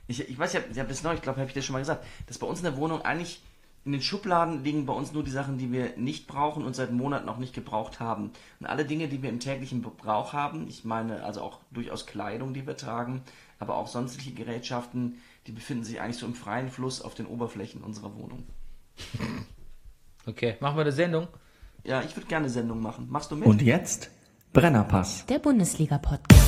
Ich weiß, ich habe das neu, ich glaube, habe ich dir schon mal gesagt, dass bei uns in der Wohnung eigentlich in den Schubladen liegen bei uns nur die Sachen, die wir nicht brauchen und seit Monaten auch nicht gebraucht haben. Und alle Dinge, die wir im täglichen Gebrauch haben, ich meine also auch durchaus Kleidung, die wir tragen, aber auch sonstige Gerätschaften, die befinden sich eigentlich so im freien Fluss auf den Oberflächen unserer Wohnung. Okay, machen wir eine Sendung? Ja, ich würde gerne eine Sendung machen. Machst du mit? Und jetzt Brennerpass. Der Bundesliga-Podcast.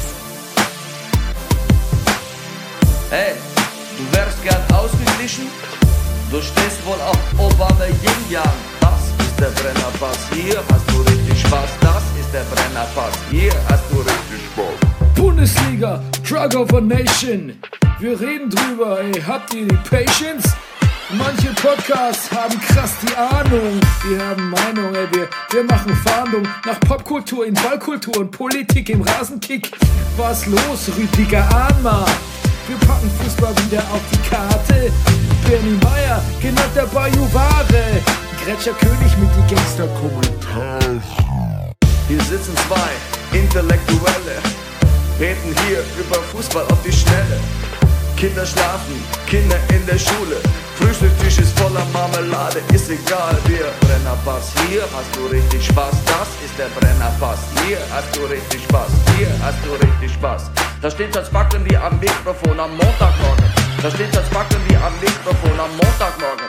Hey, du wärst gern ausgeglichen? Du stehst wohl auf Obama Yin Yang. Das ist der Brennerpass, hier hast du richtig Spaß. Das ist der Brennerpass, hier hast du richtig Spaß. Bundesliga, Drug of a Nation. Wir reden drüber, ey, habt ihr die Patience? Manche Podcasts haben krass die Ahnung. Wir haben Meinung, ey, wir machen Fahndung nach Popkultur in Ballkultur und Politik im Rasenkick. Was los, Rüdiger Ahnma? Wir packen Fußball wieder auf die Karte. Bernie Meyer, genannt der Bajuware. Gretscher König mit die Gangster-Kommentare. Hier sitzen zwei Intellektuelle, reden hier über Fußball auf die Schnelle. Kinder schlafen, Kinder in der Schule. Frühstückstisch ist voller Marmelade, ist egal, wir Brennerpass. Hier hast du richtig Spaß, das ist der Brennerpass. Hier hast du richtig Spaß, hier hast du richtig Spaß. Da steht als Backen wie am Mikrofon am Montagmorgen. Da steht als Backen wie am Mikrofon am Montagmorgen.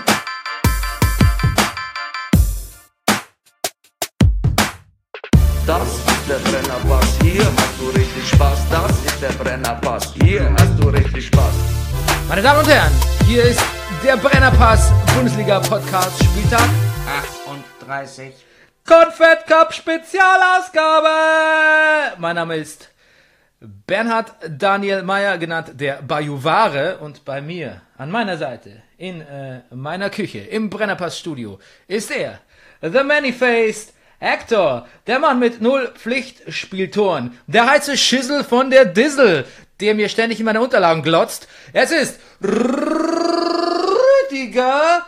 Das ist der Brennerpass, hier hast du richtig Spaß. Das ist der Brennerpass, hier hast du richtig Spaß. Meine Damen und Herren, hier ist der Brennerpass Bundesliga-Podcast Spieltag 38. Confed Cup Spezialausgabe. Mein Name ist Bernhard Daniel Meyer, genannt der Bajuware, und bei mir an meiner Seite in meiner Küche im Brennerpass Studio ist er, the many-faced Hector, der Mann mit 0 Pflichtspieltoren, der heiße Schissel von der Dissel, der mir ständig in meine Unterlagen glotzt. Es ist Rüdiger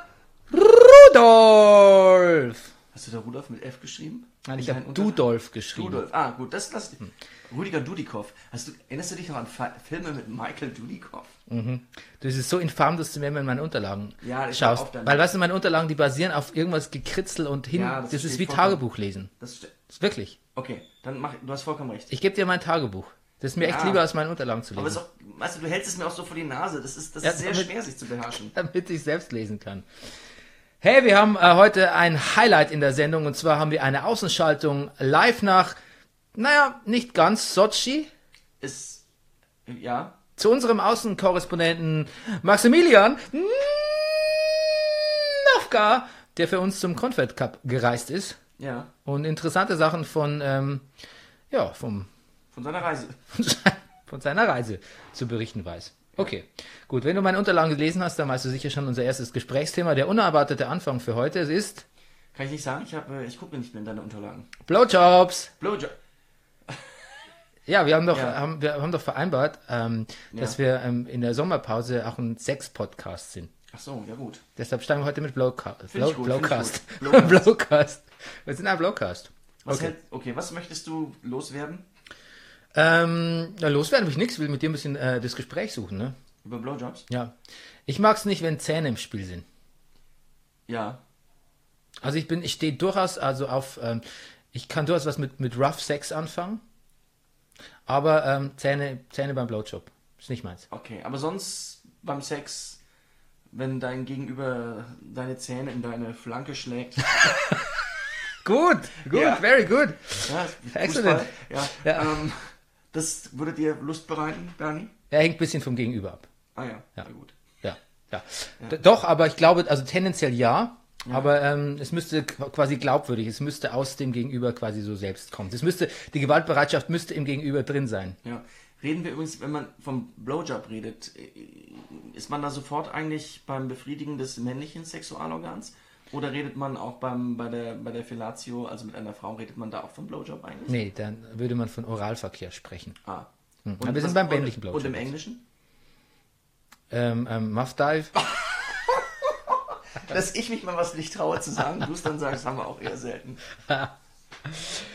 Rudolf. Hast du da Rudolf mit F geschrieben? Nein, ich habe Dudolf geschrieben. Rudolf. Ah, gut, das lass Rüdiger Dudikoff. Erinnerst du dich noch an Filme mit Michael Dudikoff? Mhm. Das ist so infam, dass du mir immer in meine Unterlagen schaust. Weil, weißt du, meine Unterlagen, die basieren auf irgendwas Gekritzel und hin. Ja, das ist wie Tagebuch lesen. Das ist wirklich. Okay, dann du hast vollkommen recht. Ich gebe dir mein Tagebuch. Das ist mir echt lieber, als meine Unterlagen zu lesen. Aber es ist auch, weißt du hältst es mir auch so vor die Nase. Das ist sehr schwer, sich zu beherrschen. Damit ich selbst lesen kann. Hey, wir haben heute ein Highlight in der Sendung, und zwar haben wir eine Außenschaltung live nach, nicht ganz Sotschi. Ja. Zu unserem Außenkorrespondenten Maximilian Nafka, der für uns zum Confed Cup gereist ist. Ja. Und interessante Sachen von seiner Reise. Von seiner Reise zu berichten weiß. Okay, gut. Wenn du meine Unterlagen gelesen hast, dann weißt du sicher schon unser erstes Gesprächsthema. Der unerwartete Anfang für heute ist... Kann ich nicht sagen, ich gucke nicht mehr in deine Unterlagen. Blowjobs. Ja, wir haben doch vereinbart, dass wir in der Sommerpause auch ein Sex-Podcast sind. Ach so, ja gut. Deshalb steigen wir heute mit Blowcast. Blowcast. Blowcast. Wir sind ein Blowcast. Was möchtest du loswerden? Loswerden will ich nichts, will mit dir ein bisschen das Gespräch suchen, ne? Über Blowjobs? Ja. Ich mag es nicht, wenn Zähne im Spiel sind. Ja. Also ich stehe durchaus auf, ich kann durchaus was mit Rough Sex anfangen, aber Zähne beim Blowjob ist nicht meins. Okay, aber sonst beim Sex, wenn dein Gegenüber deine Zähne in deine Flanke schlägt... Gut, ja. Very good. Ja, Excellent. Ja. Das würde dir Lust bereiten, Bernie? Er hängt ein bisschen vom Gegenüber ab. Ah ja, ja. Gut. Ja. Doch, aber ich glaube, also tendenziell ja. Aber es müsste quasi glaubwürdig, es müsste aus dem Gegenüber quasi so selbst kommen. Die Gewaltbereitschaft müsste im Gegenüber drin sein. Ja. Reden wir übrigens, wenn man vom Blowjob redet, ist man da sofort eigentlich beim Befriedigen des männlichen Sexualorgans? Oder redet man auch bei der Fellatio, also mit einer Frau, redet man da auch vom Blowjob eigentlich? Nee, dann würde man von Oralverkehr sprechen. Ah. Aber wir sind beim männlichen Blowjob. Und im Englischen? Muff Dive. Dass ich mich mal was nicht traue zu sagen, du es dann sagst, haben wir auch eher selten.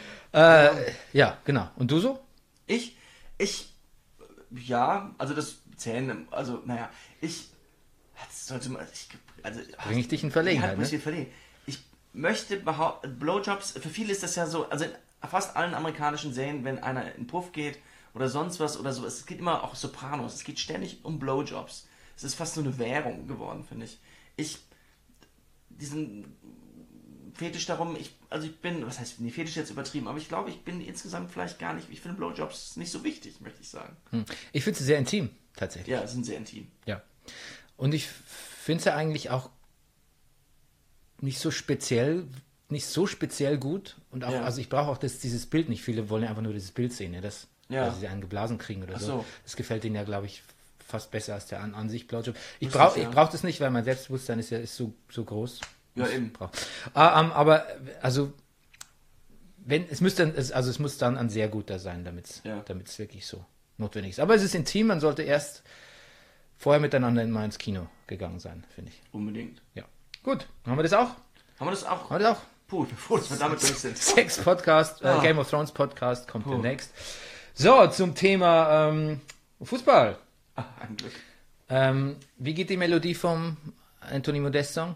Ja, genau. Und du so? Ja, also das Zähne, also, naja, das sollte man, Bring ich dich in Verlegenheit, ne? Ich möchte behaupten, Blowjobs, für viele ist das ja so, also in fast allen amerikanischen Serien, wenn einer in Puff geht oder sonst was oder so, es geht immer auch Sopranos, es geht ständig um Blowjobs. Es ist fast so eine Währung geworden, finde ich. Diesen Fetisch darum, ich bin, was heißt, Fetisch jetzt übertrieben, aber ich glaube, ich bin insgesamt vielleicht gar nicht, ich finde Blowjobs nicht so wichtig, möchte ich sagen. Ich finde sie sehr intim, tatsächlich. Ja, sind sehr intim. Ja. Und ich finde sie eigentlich auch nicht so speziell gut. Und auch, also ich brauche auch dieses Bild nicht. Viele wollen ja einfach nur dieses Bild sehen, ne? Weil sie einen geblasen kriegen oder so. Das gefällt ihnen ja, glaube ich, fast besser als der an sich Blowjob. Ich brauche das nicht, weil mein Selbstbewusstsein ist so groß. Ja, eben. Aber also es muss dann ein sehr guter sein, damit es wirklich so notwendig ist. Aber es ist intim, man sollte erst vorher miteinander mal ins Kino gegangen sein, finde ich. Unbedingt. Ja. Gut, haben wir das auch? Haben wir das auch? Puh, bevor wir damit durch sind. Sex-Podcast, Game of Thrones Podcast kommt demnächst. So, zum Thema Fußball. Ein Glück. Wie geht die Melodie vom Anthony Modest Song?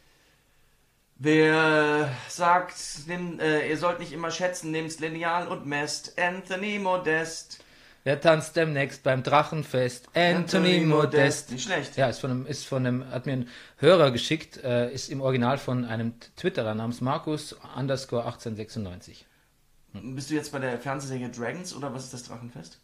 Wer sagt, ihr sollt nicht immer schätzen, nehmt's Lineal und messt. Anthony Modest. Wer tanzt demnächst beim Drachenfest? Anthony Modest. Nicht schlecht. Ja, hat mir ein Hörer geschickt, ist im Original von einem Twitterer namens Markus_1896. Bist du jetzt bei der Fernsehserie Dragons oder was ist das Drachenfest?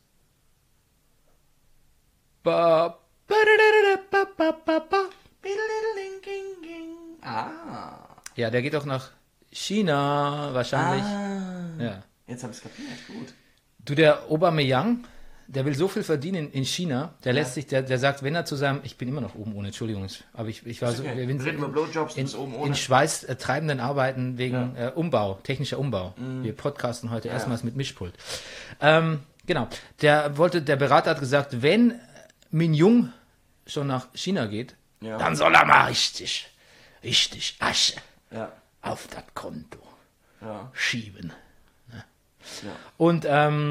Ja, der geht auch nach China wahrscheinlich. Ja. Jetzt habe ich es kapiert, gut. Du, der Aubameyang, der will so viel verdienen in China, der sagt, wenn er zu seinem, ich bin immer noch oben ohne, Entschuldigung, aber ich war so, wir reden über Blowjobs, in schweißtreibenden Arbeiten wegen technischer Umbau. Wir podcasten heute erstmals mit Mischpult. Genau, der Berater hat gesagt, wenn Min Jung schon nach China geht, dann soll er mal richtig Asche auf das Konto schieben. Ja. Und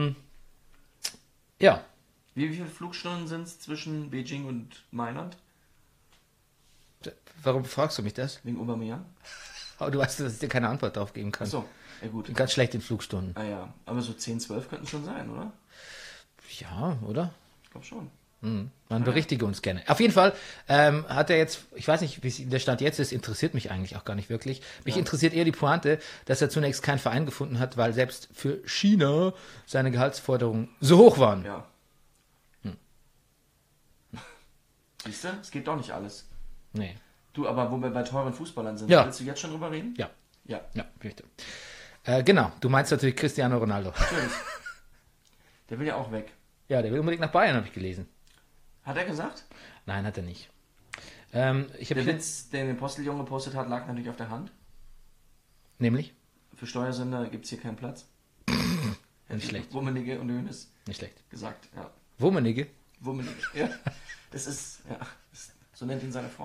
Wie viele Flugstunden sind es zwischen Beijing und Mailand? Warum fragst du mich das? Wegen Aubameyang? Aber du weißt, dass ich dir keine Antwort darauf geben kann. Ach so, ja gut. Ich bin ganz schlecht in Flugstunden. Ah ja, aber so 10, 12 könnten schon sein, oder? Ja, oder? Ich glaube schon. Man berichtige uns gerne. Auf jeden Fall hat er jetzt, ich weiß nicht, wie der Stand jetzt ist, interessiert mich eigentlich auch gar nicht wirklich. Mich interessiert eher die Pointe, dass er zunächst keinen Verein gefunden hat, weil selbst für China seine Gehaltsforderungen so hoch waren. Ja. Siehst du, es geht doch nicht alles. Nee. Du, aber wo wir bei teuren Fußballern sind, willst du jetzt schon drüber reden? Ja. Ja, möchte. Genau, du meinst natürlich Cristiano Ronaldo. Natürlich. Der will ja auch weg. Ja, der will unbedingt nach Bayern, habe ich gelesen. Hat er gesagt? Nein, hat er nicht. Der Witz, den der Posteljunge gepostet hat, lag natürlich auf der Hand. Nämlich? Für Steuersünder gibt es hier keinen Platz. Nicht schlecht. Wummenigge und Hönes. Nicht schlecht. Gesagt, ja. Wummenigge? Wummenigge, ja. Das ist, so nennt ihn seine Frau.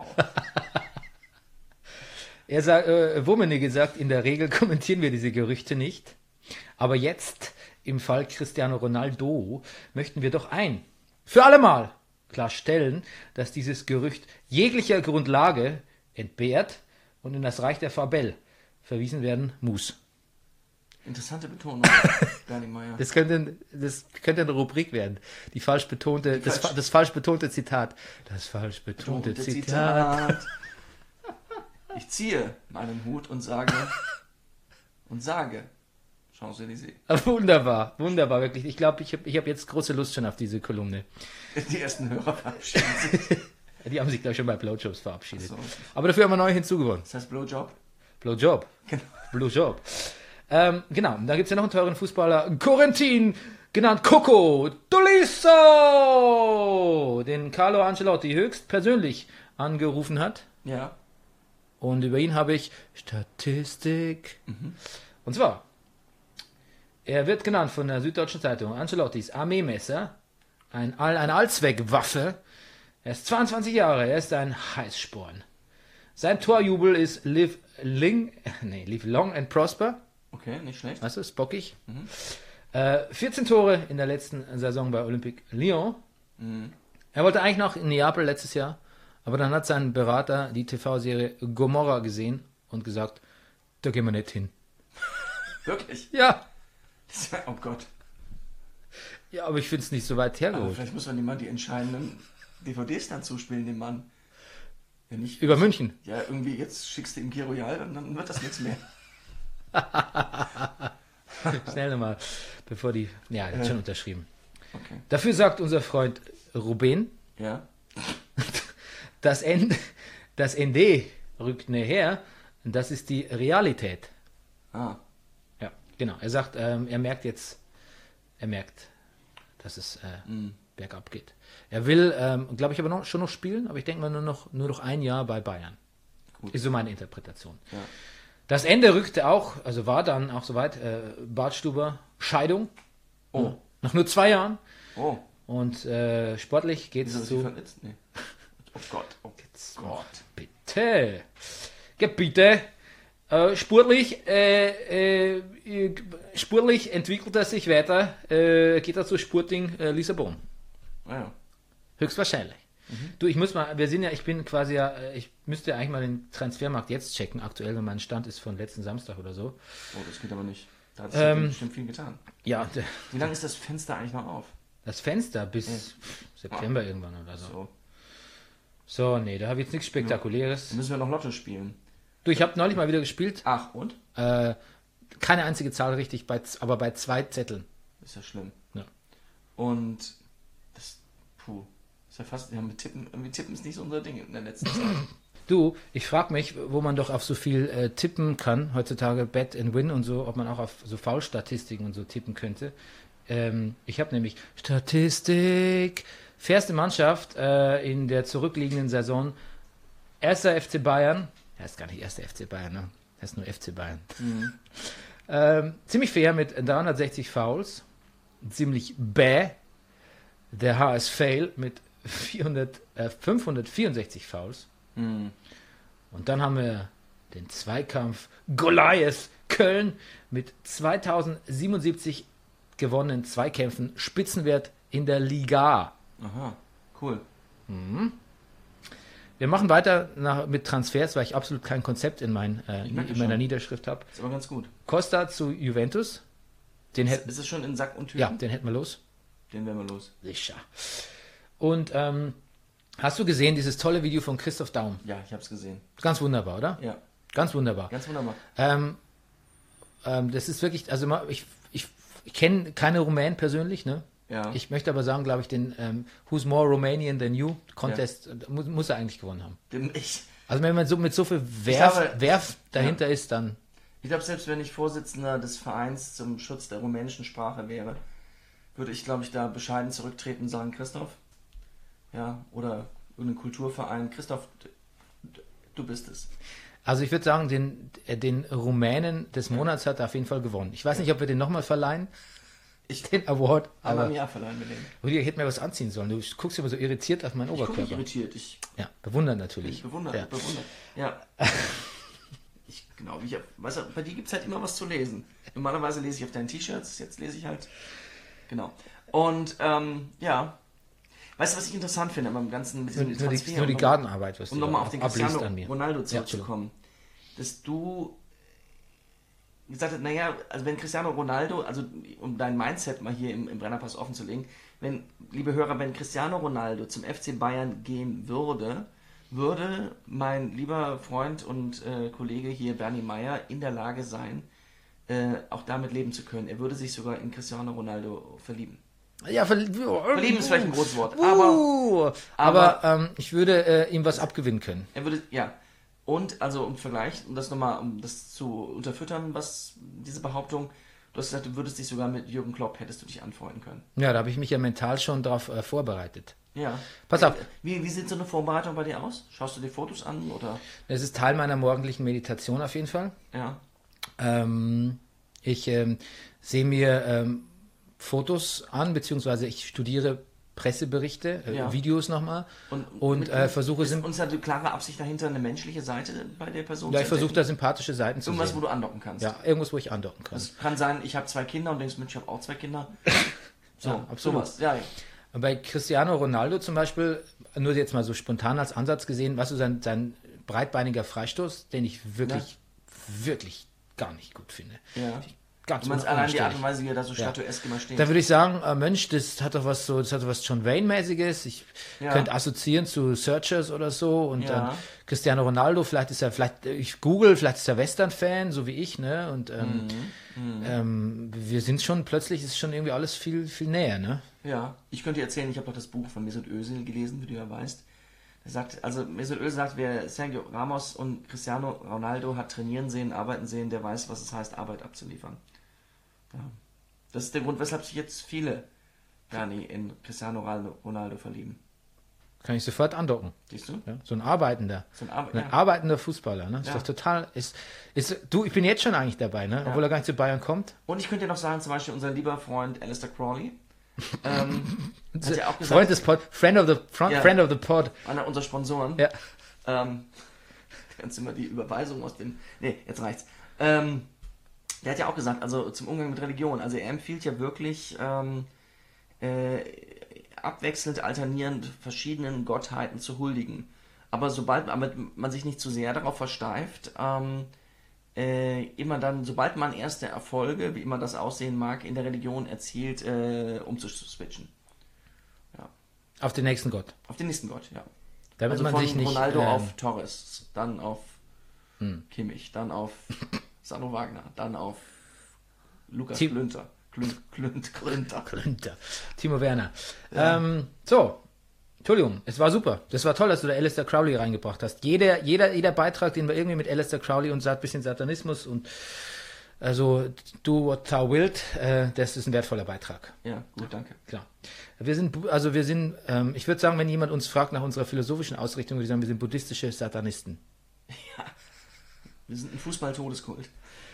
Er sagt, Wummenigge sagt, in der Regel kommentieren wir diese Gerüchte nicht. Aber jetzt, im Fall Cristiano Ronaldo, möchten wir doch für alle Mal klarstellen, dass dieses Gerücht jeglicher Grundlage entbehrt und in das Reich der Fabel verwiesen werden muss. Interessante Betonung, Bernie Meyer. Das könnte eine Rubrik werden. Das falsch betonte Zitat. Das falsch betonte Zitat. Ich ziehe meinen Hut und sage, Champs-Élysées. Wunderbar, wirklich. Ich glaube, ich hab jetzt große Lust schon auf diese Kolumne. Die ersten Hörer verabschieden sich. Die haben sich, glaube ich, schon bei Blowjobs verabschiedet. So. Aber dafür haben wir neu hinzugewonnen. Das heißt Blowjob? Blowjob. Genau. Blowjob. Genau, da gibt es ja noch einen teuren Fußballer, Corentin, genannt Coco Tolisso, den Carlo Ancelotti höchst persönlich angerufen hat. Ja. Und über ihn habe ich Statistik. Und zwar, er wird genannt von der Süddeutschen Zeitung Ancelottis Armeemesser, eine Allzweckwaffe. Er ist 22 Jahre, er ist ein Heißsporn. Sein Torjubel ist Live long and prosper. Okay, nicht schlecht. Weißt du, ist bockig. 14 Tore in der letzten Saison bei Olympique Lyon. Er wollte eigentlich noch in Neapel letztes Jahr, aber dann hat sein Berater die TV-Serie Gomorra gesehen und gesagt, da gehen wir nicht hin. Wirklich? Ja. Oh Gott. Ja, aber ich finde es nicht so weit Aber hergeholt. vielleicht muss man dem Mann die entscheidenden DVDs dann zuspielen, dem Mann. Ja, nicht. Über München. Ja, irgendwie jetzt schickst du ihm Giro Royal und dann wird das nichts mehr. Schnell nochmal, bevor die... Ja, hat schon unterschrieben. Okay. Dafür sagt unser Freund Ruben, Ja. das ND rückt näher, das ist die Realität. Ah. Ja, genau. Er sagt, er merkt, dass es bergab geht. Er will, glaube ich, aber schon noch spielen, aber ich denke mal nur noch ein Jahr bei Bayern. Gut. Ist so meine Interpretation. Ja. Das Ende rückte auch, also war dann auch soweit, Bartstuber, Scheidung. Oh. Nach nur 2 Jahren. Oh. Und sportlich geht Wieso es ist sie zu... verletzt? Nee. Oh Gott. Oh Gott. Bitte. Gebiete. Sportlich entwickelt er sich weiter. Geht er zu Sporting Lissabon. Naja. Höchstwahrscheinlich. Du, ich müsste eigentlich mal den Transfermarkt jetzt checken, aktuell, wenn mein Stand ist von letzten Samstag oder so. Oh, das geht aber nicht. Da hat sich bestimmt viel getan. Ja, Wie lange ist das Fenster eigentlich noch auf? das Fenster bis September irgendwann oder so. So. So, nee, da habe ich jetzt nichts Spektakuläres. Dann müssen wir noch Lotto spielen. Du, ich habe neulich mal wieder gespielt. Ach, und? Keine einzige Zahl richtig, aber bei 2 Zetteln. Ist ja schlimm. Ja. Und das, ist ja fast, irgendwie tippen ist nicht so unser Ding in der letzten Zeit. Du, ich frage mich, wo man doch auf so viel tippen kann, heutzutage Bet and Win und so, ob man auch auf so Foulstatistiken und so tippen könnte. Ich habe nämlich Statistik, fairste Mannschaft in der zurückliegenden Saison, 1. FC Bayern, er ist gar nicht 1. FC Bayern, ne? Er ist nur FC Bayern. Ziemlich fair mit 360 Fouls, ziemlich bäh, der HS Fail mit 564 Fouls. Und dann haben wir den Zweikampf Goliath Köln mit 2077 gewonnenen Zweikämpfen, Spitzenwert in der Liga. Aha, cool. Wir machen weiter mit Transfers, weil ich absolut kein Konzept in meiner schon. Niederschrift habe. Ist aber ganz gut. Costa zu Juventus. Ist es schon in Sack und Tüten? Ja, den hätten wir los. Den werden wir los. Sicher. Und hast du gesehen dieses tolle Video von Christoph Daum? Ja, ich habe es gesehen. Ganz wunderbar, oder? Ja, Ganz wunderbar. ganz wunderbar. Das ist wirklich, also ich kenne keine Rumänen persönlich, ne? Ja. Ich möchte aber sagen, glaube ich, den Who's More Romanian Than You Contest muss er eigentlich gewonnen haben. Also wenn man so mit so viel Werf dahinter ist, dann... Ich glaube, selbst wenn ich Vorsitzender des Vereins zum Schutz der rumänischen Sprache wäre, würde ich, glaube ich, da bescheiden zurücktreten und sagen, Christoph, ja, oder irgendein Kulturverein, Christoph, du bist es. Also ich würde sagen, den Rumänen des Monats hat er auf jeden Fall gewonnen. Ich weiß nicht, ob wir den nochmal verleihen, den Award, Aber aber im Jahr verleihen wir den. Rudi, ich hätte mir was anziehen sollen. Du guckst immer so irritiert auf meinen Ich gucke nicht Oberkörper. irritiert, ich Ja, bewundern natürlich. bewundere. Ja. Ja. Weißt du, bei dir gibt es halt immer was zu lesen. Normalerweise lese ich auf deinen T-Shirts, jetzt lese ich halt, genau. Und, ja, weißt du, was ich interessant finde beim ganzen, mit diesem Transfer? Nur die Gartenarbeit, was Um du nochmal auf den abliest Cristiano an mir. Ronaldo Ja, zurückzukommen, dass du gesagt hast, naja, also wenn Cristiano Ronaldo, also um dein Mindset mal hier im Brennerpass offen zu legen, liebe Hörer, wenn Cristiano Ronaldo zum FC Bayern gehen würde mein lieber Freund und Kollege hier, Bernie Meyer, in der Lage sein, auch damit leben zu können. Er würde sich sogar in Cristiano Ronaldo verlieben. Ja, Verlieben ist vielleicht ein großes Wort, aber ich würde ihm was abgewinnen können. er würde, ja. Und, also im Vergleich, um das zu unterfüttern, was diese Behauptung, du hast gesagt, du würdest dich sogar mit Jürgen Klopp, hättest du dich anfreunden können. Ja, da habe ich mich ja mental schon drauf vorbereitet. Ja. Pass auf. Wie sieht so eine Vorbereitung bei dir aus? Schaust du dir Fotos an, oder? Das ist Teil meiner morgendlichen Meditation auf jeden Fall. Ja. Ich sehe mir Fotos an, beziehungsweise ich studiere Presseberichte, Ja. Videos nochmal und versuche... Ist uns da die klare Absicht dahinter, eine menschliche Seite bei der Person Ja, zu ich versuche da entdecken? sympathische Seiten zu Irgendwas, sehen. wo du andocken kannst. Ja, irgendwas, wo ich andocken kann. Das kann sein, ich habe 2 Kinder und denkst, Mensch, ich habe auch 2 Kinder. So, Ja, absolut. sowas. Ja, ja. Bei Cristiano Ronaldo zum Beispiel, nur jetzt mal so spontan als Ansatz gesehen, weißt du, sein breitbeiniger Freistoß, den ich wirklich gar nicht gut finde. Ja. Ganz Du meinst allein die Art unanständig. und Weise, wie er da so statuesk immer steht. Da würde ich sagen, Mensch, das hat doch was John Wayne-mäßiges. Ich könnte assoziieren zu Searchers oder so. Und dann Cristiano Ronaldo, vielleicht ist er Western-Fan, so wie ich, ne? Und wir sind schon, plötzlich ist schon irgendwie alles viel, viel näher, ne? Ja, ich könnte dir erzählen, ich habe doch das Buch von Mesut Özil gelesen, wie du ja weißt. Er sagt, also Mesut Özil sagt, wer Sergio Ramos und Cristiano Ronaldo hat trainieren sehen, arbeiten sehen, der weiß, was es heißt, Arbeit abzuliefern. Ja. Das ist der Grund, weshalb sich jetzt viele Bernie in Cristiano Ronaldo verlieben. Kann ich sofort andocken. Siehst du? Ja? So ein arbeitender. Ein Arbeitender Fußballer, ne? Ist doch total, du, ich bin jetzt schon eigentlich dabei, ne? Obwohl er gar nicht zu Bayern kommt. Und ich könnte dir noch sagen, zum Beispiel unser lieber Freund Alistair Crawley. Hat ja auch gesagt, Freund des Pod, Friend of the Pod. einer unserer Sponsoren. Ja. Kannst du immer die Überweisung aus den... Nee, jetzt reicht's. Der hat ja auch gesagt, also zum Umgang mit Religion, also er empfiehlt ja wirklich abwechselnd, alternierend verschiedenen Gottheiten zu huldigen. Aber sobald man sich nicht zu sehr darauf versteift, immer dann, sobald man erste Erfolge, wie immer das aussehen mag, in der Religion erzielt, umzuswitchen. Ja. Auf den nächsten Gott. Auf den nächsten Gott, ja. Damit Also man von sich nicht... Ronaldo auf Torres, dann auf Kimmich, dann auf Sandro Wagner, dann auf Lukas Klünter. Klünter. Timo Werner. Ja. Entschuldigung, es war super. Das war toll, dass du da Alistair Crowley reingebracht hast. Jeder Beitrag, den wir irgendwie mit Alistair Crowley und ein bisschen Satanismus und also do what thou wilt, das ist ein wertvoller Beitrag. Ja, gut, danke. Klar. Wir sind, ich würde sagen, wenn jemand uns fragt nach unserer philosophischen Ausrichtung, würde ich sagen, wir sind buddhistische Satanisten. Ja, wir sind ein Fußball-Todeskult.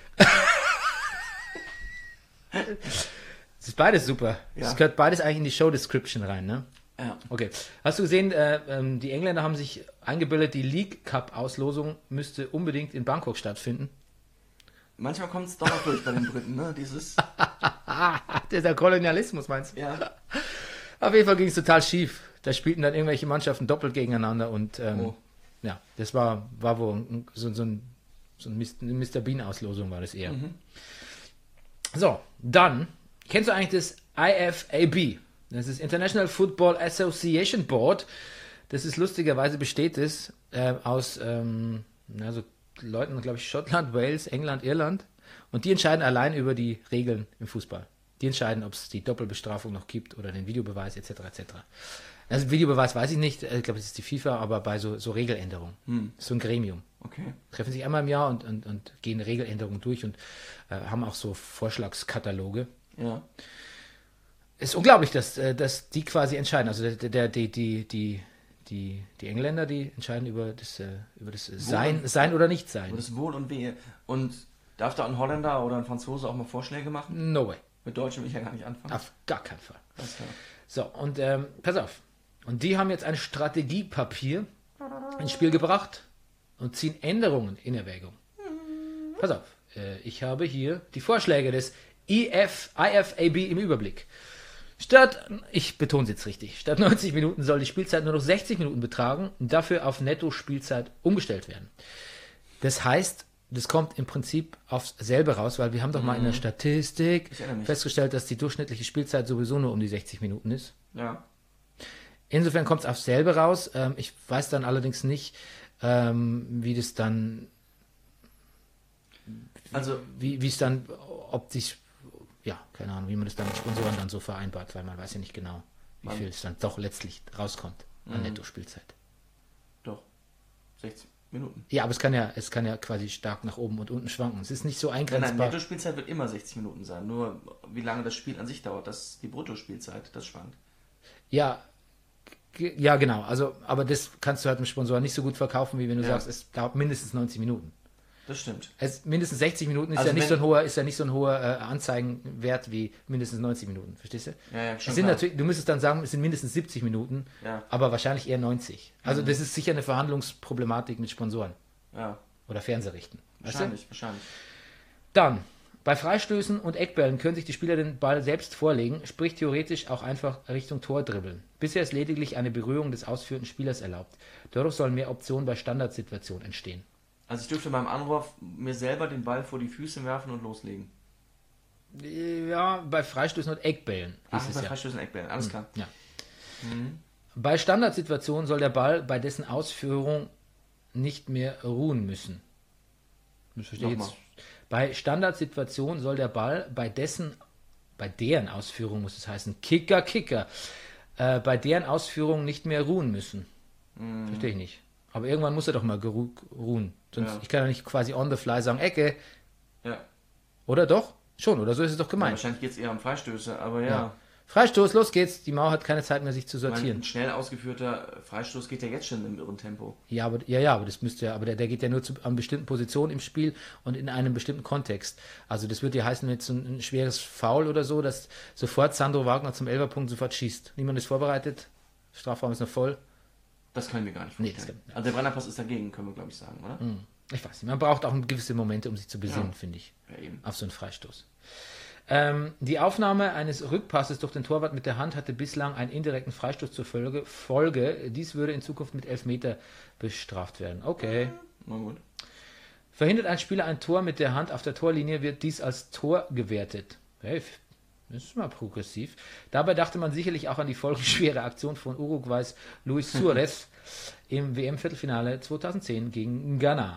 Das ist beides super. Ja. Das gehört beides eigentlich in die Show-Description rein, ne? Ja. Okay. Hast du gesehen, die Engländer haben sich eingebildet, die League Cup-Auslosung müsste unbedingt in Bangkok stattfinden. Manchmal kommt es doch noch durch bei den Briten, ne? Dieses... Der Kolonialismus, meinst du? Ja. Auf jeden Fall ging es total schief. Da spielten dann irgendwelche Mannschaften doppelt gegeneinander und ja, das war wohl so ein Mr. Bean-Auslosung war das eher. So, dann, kennst du eigentlich das IFAB? Das ist International Football Association Board. Das ist lustigerweise besteht es aus so Leuten, glaube ich, Schottland, Wales, England, Irland. Und die entscheiden allein über die Regeln im Fußball. Die entscheiden, ob es die Doppelbestrafung noch gibt oder den Videobeweis etc. etc. Also Videobeweis weiß ich nicht, ich glaube, es ist die FIFA, aber bei so Regeländerungen. So ein Gremium. Okay. Treffen sich einmal im Jahr und gehen Regeländerungen durch und haben auch so Vorschlagskataloge. Ja. Ist unglaublich, dass die quasi entscheiden. Also die Engländer, die entscheiden über das Sein oder Nicht-Sein. Über das Wohl und Wehe. Und darf da ein Holländer oder ein Franzose auch mal Vorschläge machen? No way. Mit Deutschen will ich ja gar nicht anfangen. Auf gar keinen Fall. Alles klar. So, und pass auf. Und die haben jetzt ein Strategiepapier ins Spiel gebracht und ziehen Änderungen in Erwägung. Pass auf. Ich habe hier die Vorschläge des IFAB im Überblick. Ich betone es jetzt richtig, statt 90 Minuten soll die Spielzeit nur noch 60 Minuten betragen und dafür auf Netto-Spielzeit umgestellt werden. Das heißt, das kommt im Prinzip aufs selbe raus, weil wir haben doch mal in der Statistik festgestellt, dass die durchschnittliche Spielzeit sowieso nur um die 60 Minuten ist. Ja. Insofern kommt es aufs selbe raus. Ich weiß dann allerdings nicht, wie das dann, Also, wie es dann, ob sich, ja, keine Ahnung, wie man das dann mit Sponsoren dann so vereinbart, weil man weiß ja nicht genau, wie viel es dann doch letztlich rauskommt an Netto-Spielzeit. doch. 60 Minuten. Ja, aber es kann ja quasi stark nach oben und unten schwanken. Es ist nicht so Nein, eingrenzbar. Netto-Spielzeit wird immer 60 Minuten sein. Nur wie lange das Spiel an sich dauert, das ist die Bruttospielzeit, das schwankt. Ja, genau. Also, aber das kannst du halt mit Sponsoren nicht so gut verkaufen, wie wenn du sagst, es dauert mindestens 90 Minuten. Das stimmt. Mindestens 60 Minuten ist Also ja nicht so ein hoher Anzeigenwert wie mindestens 90 Minuten. Verstehst du? Ja, schon Es sind klar. natürlich, du müsstest dann sagen, es sind mindestens 70 Minuten, aber wahrscheinlich eher 90. Also das ist sicher eine Verhandlungsproblematik mit Sponsoren Ja, oder Fernsehrechten. Weißt du? wahrscheinlich. Dann, Bei Freistößen und Eckbällen können sich die Spieler den Ball selbst vorlegen, sprich theoretisch auch einfach Richtung Tor dribbeln. Bisher ist lediglich eine Berührung des ausführenden Spielers erlaubt. Dadurch sollen mehr Optionen bei Standardsituationen entstehen. Also ich dürfte beim Anwurf mir selber den Ball vor die Füße werfen und loslegen. Ja, bei Freistößen und Eckbällen Ach, ist es bei ja. Freistößen und Eckbällen, alles klar. Ja. Bei Standardsituationen soll der Ball bei dessen Ausführung nicht mehr ruhen müssen. Das verstehe ich Nochmal. jetzt. Bei Standardsituationen soll der Ball bei deren Ausführung muss es heißen, Kicker, bei deren Ausführung nicht mehr ruhen müssen. Verstehe ich nicht. Aber irgendwann muss er doch mal ruhen. Sonst, Ja. ich kann ja nicht quasi on the fly sagen, Ecke. Ja. Oder doch? Schon, oder so ist es doch Ja, gemeint. wahrscheinlich geht es eher um Freistöße, aber Ja. ja. Freistoß, los geht's. Die Mauer hat keine Zeit mehr, sich zu Ich meine, sortieren. ein schnell ausgeführter Freistoß geht ja jetzt schon im irren Tempo. Ja, aber das müsste ja, aber der geht ja nur an bestimmten Positionen im Spiel und in einem bestimmten Kontext. Also das würde ja heißen, wenn jetzt so ein schweres Foul oder so, dass sofort Sandro Wagner zum Elferpunkt sofort schießt. Niemand ist vorbereitet, Strafraum ist noch voll. Das können wir gar nicht Nee, vorstellen. das Also der Brennerpass ist dagegen, können wir glaube ich sagen, oder? Ich weiß nicht, man braucht auch gewisse Momente, um sich zu besinnen, Ja. finde ich, Ja, eben. auf so einen Freistoß. Die Aufnahme eines Rückpasses durch den Torwart mit der Hand hatte bislang einen indirekten Freistoß zur Folge. Dies würde in Zukunft mit Elfmeter bestraft werden. Okay. Na gut. Verhindert ein Spieler ein Tor mit der Hand auf der Torlinie, wird dies als Tor gewertet. Hey, das ist mal progressiv. Dabei dachte man sicherlich auch an die folgenschwere Aktion von Uruguays Luis Suarez im WM-Viertelfinale 2010 gegen Ghana.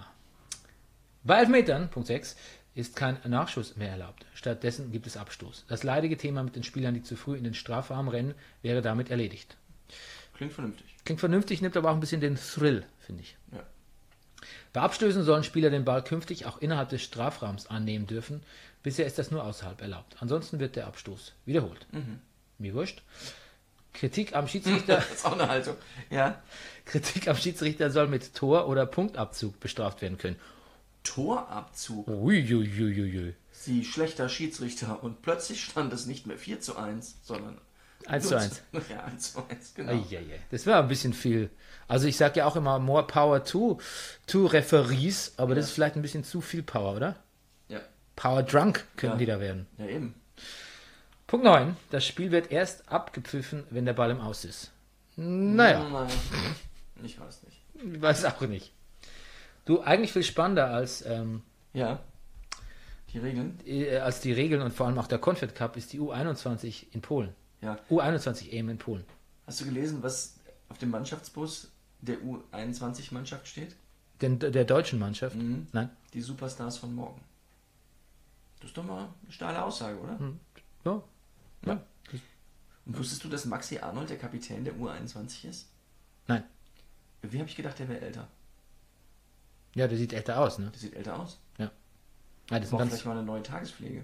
Bei Elfmetern, Punkt 6, ist kein Nachschuss mehr erlaubt. Stattdessen gibt es Abstoß. Das leidige Thema mit den Spielern, die zu früh in den Strafraum rennen, wäre damit erledigt. Klingt vernünftig. Klingt vernünftig, nimmt aber auch ein bisschen den Thrill, finde ich. Ja. Bei Abstößen sollen Spieler den Ball künftig auch innerhalb des Strafraums annehmen dürfen. Bisher ist das nur außerhalb erlaubt. Ansonsten wird der Abstoß wiederholt. Mir wurscht. Kritik am Schiedsrichter. Das ist auch eine Haltung. Ja. Kritik am Schiedsrichter soll mit Tor- oder Punktabzug bestraft werden können. Torabzug. Uiuiuiui. Sie schlechter Schiedsrichter und plötzlich stand es nicht mehr 4:1, sondern 1:1. Ja, 1:1, genau. Eieiei. Das war ein bisschen viel. Also ich sage ja auch immer more power to Referees, aber das ist vielleicht ein bisschen zu viel Power, oder? Ja. Power drunk könnten Ja. die da werden. Ja, eben. Punkt 9. Das Spiel wird erst abgepfiffen, wenn der Ball im Aus ist. Naja, Nein. Ich weiß nicht. ich weiß auch nicht. Du, eigentlich viel spannender als Ja. Die Regeln? als die Regeln und vor allem auch der Confed Cup ist die U21 in Polen. Ja. U21 EM in Polen. Hast du gelesen, was auf dem Mannschaftsbus der U21-Mannschaft steht? Der deutschen Mannschaft? Nein. Die Superstars von morgen. Das ist doch mal eine steile Aussage, oder? Ja. Ja. Und wusstest du, dass Maxi Arnold der Kapitän der U21 ist? Nein. Wie habe ich gedacht, der wäre älter? Ja, der sieht älter aus, ne? Der sieht älter aus. Ja, das ist ein Braucht ganz, vielleicht mal eine neue Tagespflege.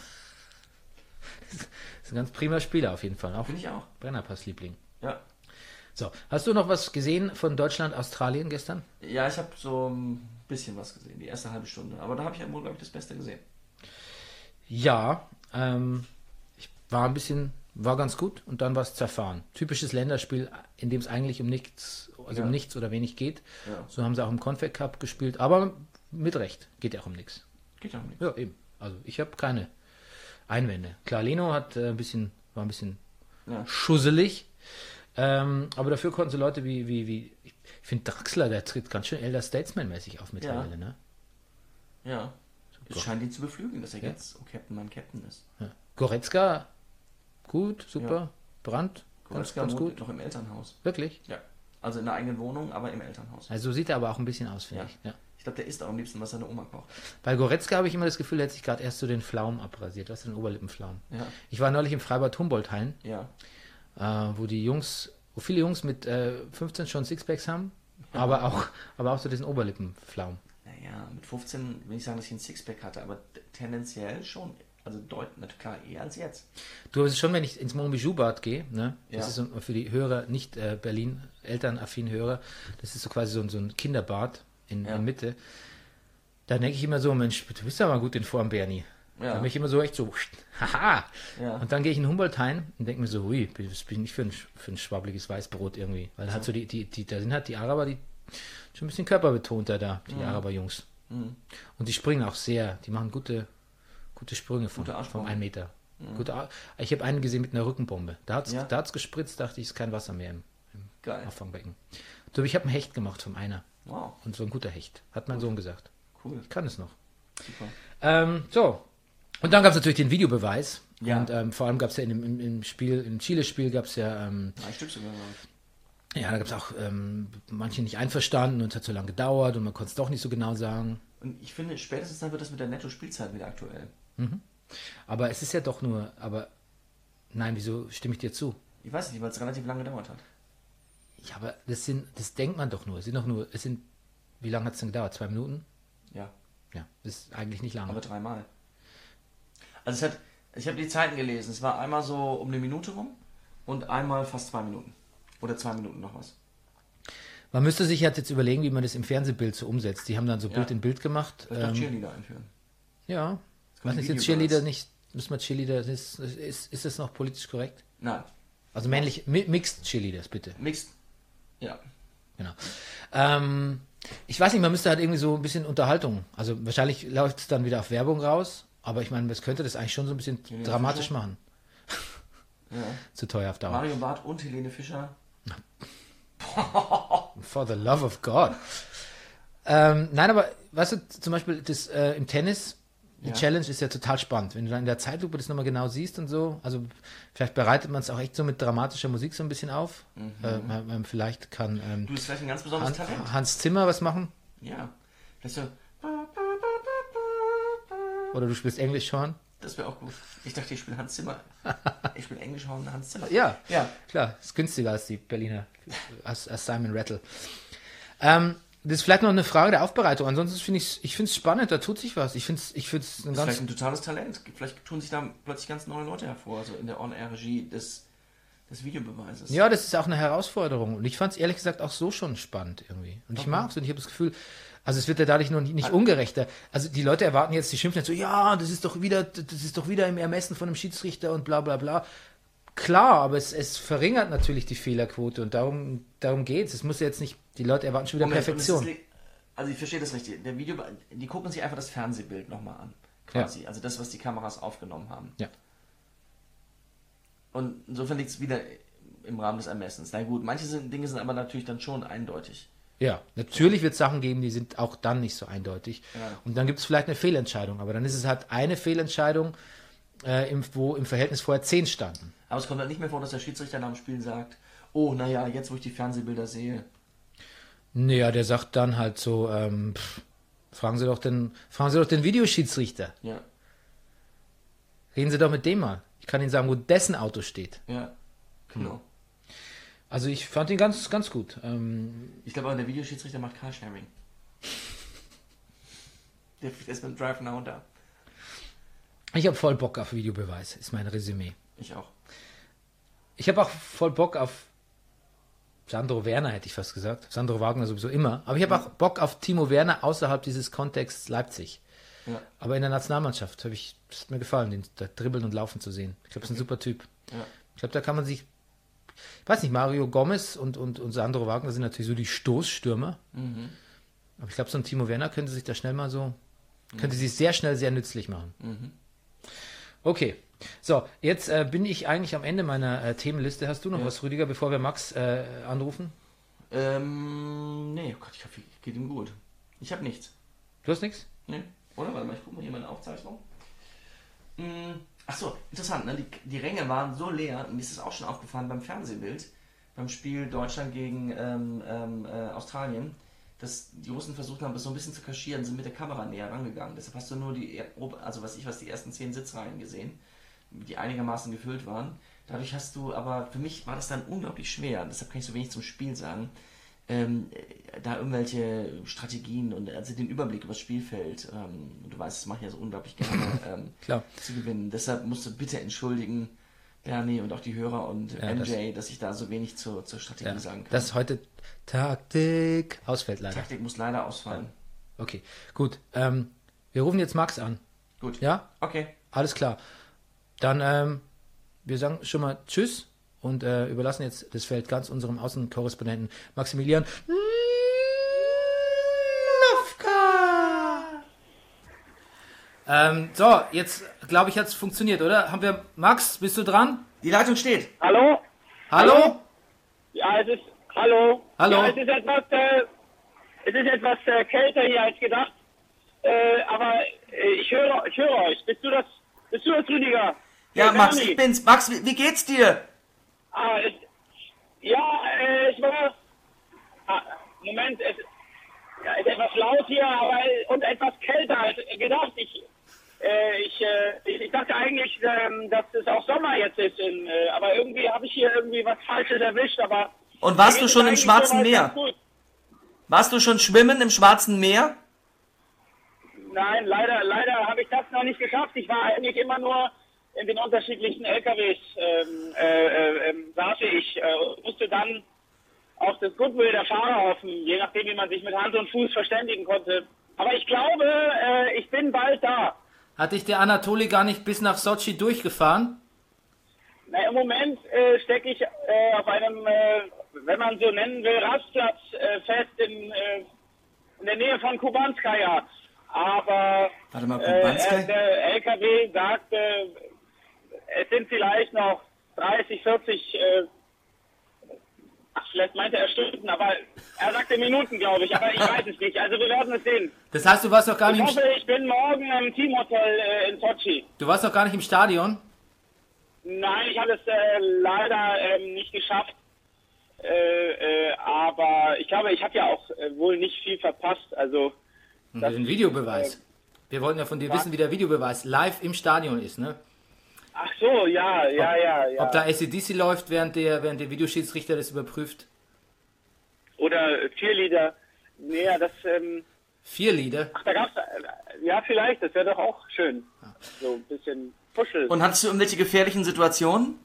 das ist ein ganz prima Spieler auf jeden Fall. Auch Finde ich auch. Brennerpass-Liebling. Ja. So, hast du noch was gesehen von Deutschland, Australien gestern? Ja, ich habe so ein bisschen was gesehen, die erste halbe Stunde. Aber da habe ich ja wohl, glaube ich, das Beste gesehen. Ja, ich war ganz gut und dann war es zerfahren. Typisches Länderspiel, in dem es eigentlich um nichts, also um nichts oder wenig geht. Ja. So haben sie auch im Confed Cup gespielt, aber mit Recht, geht ja auch um nichts. Geht auch nicht. Ja, eben. Also ich habe keine Einwände. Klar, Leno war ein bisschen Ja. schusselig, aber dafür konnten so Leute wie ich finde Draxler, der tritt ganz schön Elder Statesman-mäßig auf mittlerweile, ne? Ja. Es scheint ihn zu beflügeln, dass er Ja. jetzt mein Captain ist. Ja. Goretzka, gut, super. Ja. Brandt, ganz Goretzka wohnt gut. noch im Elternhaus. Wirklich? Ja. Also in der eigenen Wohnung, aber im Elternhaus. Also so sieht er aber auch ein bisschen aus, finde Ja. ich. Ja. Ich glaube, der isst auch am liebsten, was seine Oma kocht. Bei Goretzka habe ich immer das Gefühl, er hat sich gerade erst so den Pflaumen abrasiert, was den Oberlippenpflaumen. Ja. Ich war neulich im Freibad Humboldt-Hain, Ja. wo viele Jungs mit 15 schon Sixpacks haben, aber auch so diesen Oberlippenpflaumen. Naja, mit 15 will ich sagen, dass ich ein Sixpack hatte, aber tendenziell schon. Also deutlich, klar, eher als jetzt. Du, es ist schon, wenn ich ins Montbijou-Bad gehe, ne? Das Ja. ist so für die Hörer, nicht Berlin, elternaffinen Hörer, das ist so quasi so ein Kinderbad in Mitte. Da denke ich immer so, Mensch, du bist ja mal gut in Form, Bernie. Ja. Da bin ich immer so echt so, haha. Ja. Und dann gehe ich in Humboldt-Hain und denke mir so, hui, was bin ich für ein schwabbliges Weißbrot irgendwie. Weil halt so da sind halt die Araber, die schon ein bisschen körperbetonter da, die Araber-Jungs. Und die springen auch sehr, die machen gute Gute Sprünge vom Arschbombe. 1 Meter. Ich habe einen gesehen mit einer Rückenbombe. Da hat's Ja. gespritzt, dachte ich, ist kein Wasser mehr im Geil. Auffangbecken. Du, ich habe einen Hecht gemacht vom Einer. Wow, Und so ein guter Hecht. Hat mein Sohn gesagt. cool. Ich kann es noch. Super. So. Und dann gab es natürlich den Videobeweis. Ja. Und vor allem gab es ja im Spiel, im Chile-Spiel gab es ja, 3 Stück sogar, glaube ich. ja, da gab es auch manche nicht einverstanden und es hat so lange gedauert und man konnte es doch nicht so genau sagen. Und ich finde, spätestens dann wird das mit der Netto-Spielzeit wieder aktuell. Aber es ist ja doch nur, nein, wieso stimme ich dir zu? Ich weiß nicht, weil es relativ lange gedauert hat. Ja, aber das denkt man doch nur. Wie lange hat es denn gedauert? 2 Minuten? Ja, Ja, das ist eigentlich nicht lange. aber 3 Mal. Also ich habe die Zeiten gelesen. Es war einmal so um 1 Minute rum und einmal fast 2 Minuten. Oder 2 Minuten noch was. Man müsste sich halt jetzt überlegen, wie man das im Fernsehbild so umsetzt. Die haben dann so Bild in Bild gemacht. Vielleicht noch Cheerleader einführen. Ja. kommt Was ein nicht, sind Video Cheerleader bereits. nicht, müssen wir Cheerleader, ist das noch politisch korrekt? Nein, Also männlich, Mixed Cheerleaders, bitte. Mixed. Ja. Genau. Ich weiß nicht, man müsste halt irgendwie so ein bisschen Unterhaltung. Also wahrscheinlich läuft es dann wieder auf Werbung raus, aber ich meine, das könnte das eigentlich schon so ein bisschen Helene dramatisch Fischer? machen. Ja. Zu teuer auf Dauer. Mario Barth und Helene Fischer. For the love of God. Nein, aber weißt du, zum Beispiel das im Tennis, die Ja. Challenge ist ja total spannend. Wenn du dann in der Zeitlupe das nochmal genau siehst und so, also vielleicht bereitet man es auch echt so mit dramatischer Musik so ein bisschen auf. Vielleicht kann Du bist vielleicht ein ganz besonderes Talent. Hans Zimmer was machen. Ja. Vielleicht so. Oder du spielst Englisch schon. Das wäre auch gut. Ich dachte, ich spiele Hans Zimmer. Ich spiele Englisch und Hans Zimmer. Ja, Ja. klar. Ist günstiger als die Berliner, als Simon Rattle. Das ist vielleicht noch eine Frage der Aufbereitung. Ansonsten finde ich es spannend, da tut sich was. Ich finde es ein Das ist ganz... vielleicht ein totales Talent. Vielleicht tun sich da plötzlich ganz neue Leute hervor, also in der On-Air-Regie des Videobeweises. Ja, das ist auch eine Herausforderung. Und ich fand es ehrlich gesagt auch so schon spannend irgendwie. Und ich mag es und ich habe das Gefühl, also es wird ja dadurch noch nicht ungerechter. Also die Leute erwarten jetzt, die schimpfen jetzt so, ja, das ist doch wieder im Ermessen von einem Schiedsrichter und bla bla bla. Klar, aber es verringert natürlich die Fehlerquote und darum geht es. Es muss ja jetzt nicht, die Leute erwarten schon wieder Moment, und Perfektion. Also ich verstehe das richtig. Die gucken sich einfach das Fernsehbild nochmal an. Quasi. Also das, was die Kameras aufgenommen haben. Ja. Und insofern liegt es wieder im Rahmen des Ermessens. Na gut, manche Dinge sind aber natürlich dann schon eindeutig. Ja, natürlich wird es Sachen geben, die sind auch dann nicht so eindeutig. Ja. Und dann gibt es vielleicht eine Fehlentscheidung, aber dann ist es halt eine Fehlentscheidung, wo im Verhältnis vorher 10 standen. Aber es kommt dann nicht mehr vor, dass der Schiedsrichter nach dem Spiel sagt, oh, naja, jetzt wo ich die Fernsehbilder sehe. Naja, der sagt dann halt so, fragen Sie doch den Videoschiedsrichter. Ja, Reden Sie doch mit dem mal. Ich kann Ihnen sagen, wo dessen Auto steht. ja, genau. Also ich fand ihn ganz, ganz gut. Ich glaube aber, der Videoschiedsrichter macht Carsharing. Der ist mit dem Drive Now da. Ich habe voll Bock auf Videobeweis, ist mein Resümee. Ich auch. Ich habe auch voll Bock auf Sandro Werner, hätte ich fast gesagt. Sandro Wagner sowieso immer. Aber ich habe auch Bock auf Timo Werner außerhalb dieses Kontexts Leipzig. Ja. Aber in der Nationalmannschaft es hat mir gefallen, den da dribbeln und laufen zu sehen. Ich glaube, das ist ein super Typ. Ja. Ich glaube, da kann man sich, ich weiß nicht, Mario Gomez und Sandro Wagner sind natürlich so die Stoßstürmer. Aber ich glaube, so ein Timo Werner könnte sich da schnell mal so, könnte sich sehr schnell sehr nützlich machen. Okay, so, jetzt bin ich eigentlich am Ende meiner Themenliste. Hast du noch was, Rüdiger, bevor wir Max anrufen? Nee, oh Gott, ich hoffe, geht ihm gut. Ich habe nichts. Du hast nichts? Nee. Oder? Warte mal, ich gucke mal hier meine Aufzeichnung. Achso, interessant, ne? Die Ränge waren so leer, und mir ist es auch schon aufgefallen beim Fernsehbild, beim Spiel Deutschland gegen Australien, dass die Russen versucht haben, das so ein bisschen zu kaschieren, sind mit der Kamera näher rangegangen. Deshalb hast du nur die ersten 10 Sitzreihen gesehen, die einigermaßen gefüllt waren. Dadurch hast du, aber für mich war das dann unglaublich schwer, deshalb kann ich so wenig zum Spiel sagen, da irgendwelche Strategien und also den Überblick über das Spielfeld, du weißt, das mache ich ja so unglaublich gerne, Klar. zu gewinnen. Deshalb musst du bitte entschuldigen, Bernie und auch die Hörer und MJ, dass ich da so wenig zur Strategie sagen kann. Dass heute Taktik ausfällt leider. Taktik muss leider ausfallen. Okay, gut. Wir rufen jetzt Max an. Gut. Ja? Okay. Alles klar. Dann, wir sagen schon mal Tschüss und überlassen jetzt das Feld ganz unserem Außenkorrespondenten Maximilian Lufka. So, jetzt glaube ich, hat es funktioniert, oder? Haben wir Max, bist du dran? Die Leitung steht. Hallo? Hallo? Ja, es ist. Hallo? Hallo? Ja, es ist etwas kälter hier als gedacht. Aber ich höre euch. Bist du das Rüdiger? Ja, Max, Bernie. ich bin's. Max, wie geht's dir? Es war. Moment, es ist etwas laut hier, aber und etwas kälter als gedacht. Ich dachte eigentlich, dass es auch Sommer jetzt ist, aber irgendwie habe ich hier irgendwie was Falsches erwischt. Aber Und warst du schon im Schwarzen soweit Meer? ganz gut. Warst du schon schwimmen im Schwarzen Meer? Nein, leider habe ich das noch nicht geschafft. Ich war eigentlich immer nur in den unterschiedlichen LKWs saß ich und musste dann auf das Goodwill der Fahrer hoffen, je nachdem, wie man sich mit Hand und Fuß verständigen konnte. Aber ich glaube, ich bin bald da. Hat dich der Anatoli gar nicht bis nach Sochi durchgefahren? Na, im Moment stecke ich auf einem, wenn man so nennen will, Rastplatz fest in der Nähe von Kubanskaya. Aber Warte mal, Kubanskaya? der LKW sagte, es sind vielleicht noch 30, 40, vielleicht meinte er Stunden, aber er sagte Minuten, glaube ich, aber ich weiß es nicht. Also wir werden es sehen. Das heißt, du warst doch gar Ich nicht hoffe, ich bin morgen im Teamhotel in Sochi. du warst doch gar nicht im Stadion? Nein, ich habe es leider nicht geschafft. Aber ich glaube, ich habe ja auch wohl nicht viel verpasst. Also Das ist ein Videobeweis. Wir wollten ja von dir wissen, wie der Videobeweis live im Stadion ist, ne? ach so, ja. Ob da AC/DC läuft, während der Videoschiedsrichter das überprüft. Oder Cheerleader. Nee, das. 4 Lieder. Ach, da gab's. Ja, vielleicht. Das wäre doch auch schön. So ein bisschen Puschel. Und hattest du irgendwelche gefährlichen Situationen?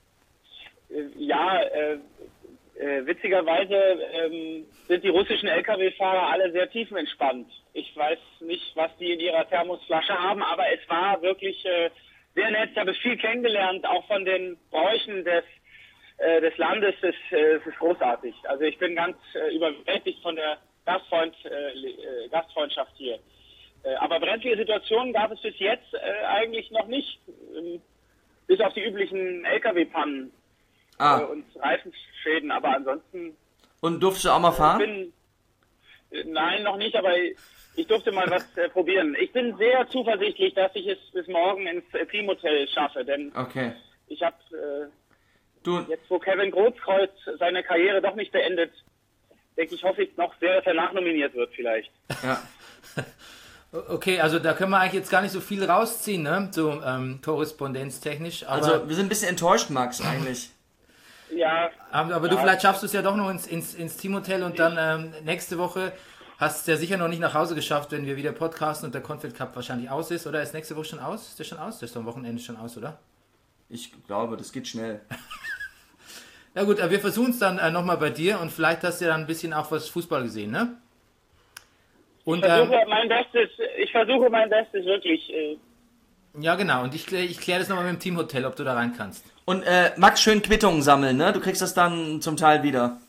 Ja, witzigerweise sind die russischen LKW-Fahrer alle sehr tiefenentspannt. Ich weiß nicht, was die in ihrer Thermosflasche haben, aber es war wirklich sehr nett. Ich habe viel kennengelernt, auch von den Bräuchen des Landes. Es ist großartig. Also ich bin ganz überwältigt von der Gastfreundschaft hier. Aber brenzlige Situationen gab es bis jetzt eigentlich noch nicht. Bis auf die üblichen LKW-Pannen. Und Reifenschäden, aber ansonsten... Und durftest du auch mal fahren? Nein, noch nicht, aber ich durfte mal was probieren. Ich bin sehr zuversichtlich, dass ich es bis morgen ins Teamhotel schaffe, denn Okay. ich habe Du, jetzt, wo Kevin Großkreuz seine Karriere doch nicht beendet, denke ich, hoffe ich noch sehr, dass er nachnominiert wird vielleicht. ja. Okay, also da können wir eigentlich jetzt gar nicht so viel rausziehen, ne? So korrespondenztechnisch. Aber, Also wir sind ein bisschen enttäuscht, Max, eigentlich. Ja, aber du, vielleicht schaffst du es ja doch noch ins Teamhotel und dann nächste Woche hast du es ja sicher noch nicht nach Hause geschafft, wenn wir wieder podcasten und der Confed Cup wahrscheinlich aus ist. Oder ist nächste Woche schon aus? Ist der schon aus? Der ist doch am Wochenende schon aus, oder? Ich glaube, das geht schnell. Ja gut, wir versuchen es dann nochmal bei dir und vielleicht hast du ja dann ein bisschen auch was Fußball gesehen, ne? Und, ich versuche mein Bestes, wirklich. Ja genau, und ich kläre das nochmal mit dem Teamhotel, ob du da rein kannst. Und Max, schön Quittungen sammeln, ne? Du kriegst das dann zum Teil wieder.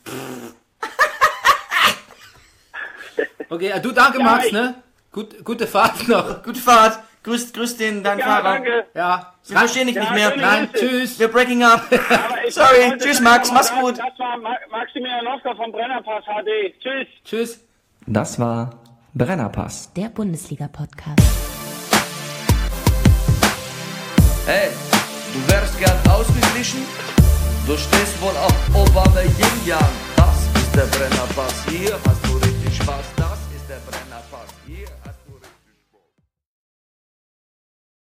Okay, du danke Ja, Max, ne? Gute Fahrt noch. Gute Fahrt. Grüß deinen Ja, Fahrer. danke. Ja, Wir verstehen dich Ja, nicht mehr. schöne nein, Grüße. tschüss. We're breaking up. Aber ich Sorry. wollte Tschüss, noch Max. mal Mach's sagen, gut. Das war Maximilian Nowka vom Brennerpass HD. Tschüss. Tschüss. Das war Brennerpass. Der Bundesliga-Podcast. Hey, du wärst gern ausgeglichen? Du stehst wohl auf Obama Yin Yang. Das ist der Brennerpass. Hier hast du richtig Spaß. Das ist der Brennerpass. Hier